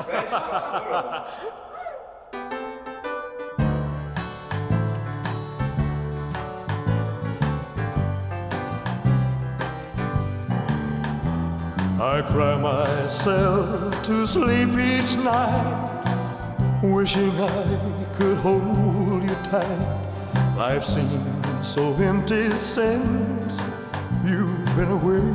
I cry myself to sleep each night, wishing I could hold you tight. Life seems so empty since you've been away.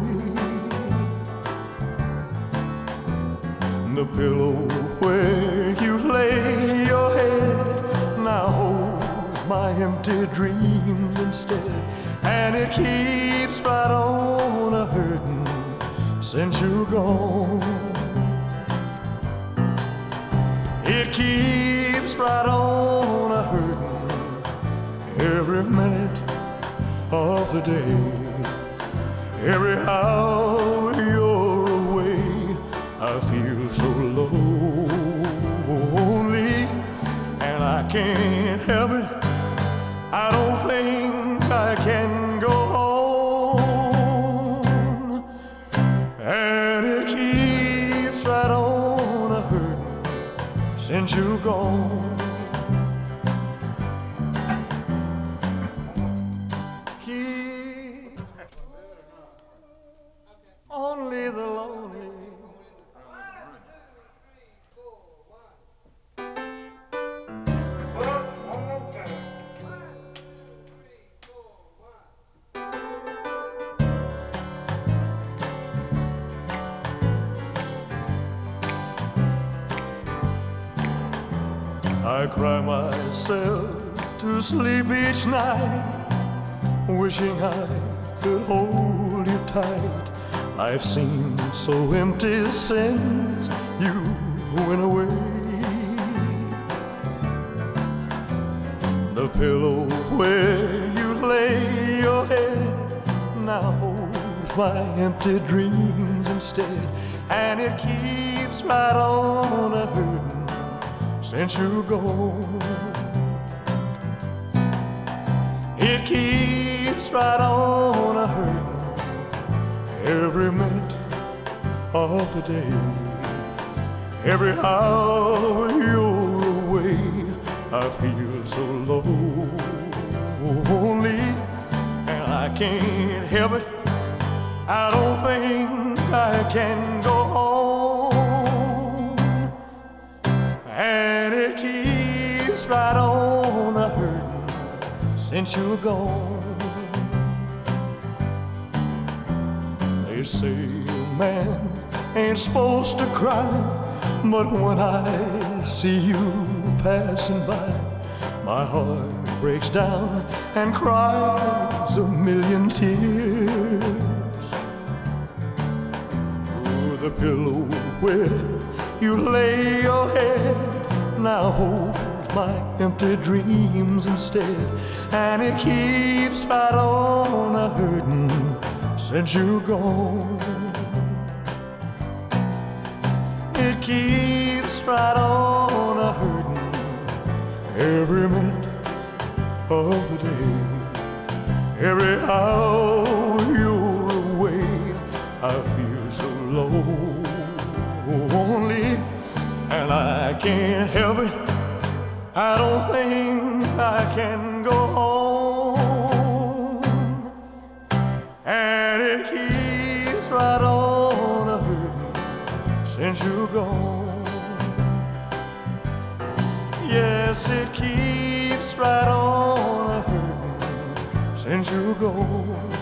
The pillow where you lay your head now holds my empty dreams instead, and it keeps right on a-hurtin' since you're gone. It keeps right on a-hurtin' every minute of the day. Every hour you're away, I feel so lonely, and I can't help it. I don't think I can go home, and it keeps right on a-hurtin' since you're gone. Only the lonely. I cry myself to sleep each night, wishing I could hold you tight. Life seems so empty since you went away. The pillow where you lay your head now holds my empty dreams instead, and it keeps right on a-hurtin' since you're gone. It keeps right on a-hurtin' every minute of the day. Every hour you're away, I feel so lonely, and I can't help it. I don't think I can go home, and it keeps right on a-hurtin' since you're gone. They say a man ain't supposed to cry, but when I see you passing by, my heart breaks down and cries a million tears. Oh, the pillow where you lay your head now holds my empty dreams instead, and it keeps right on a-hurtin' since you're gone. It keeps right on a-hurtin' every minute of the day. Every hour you're away, I feel so lonely, and I can't help it. I don't think I can go home, and it keeps right on a-hurtin' since you're gone. Yes, it keeps right on a-hurtin' since you're gone.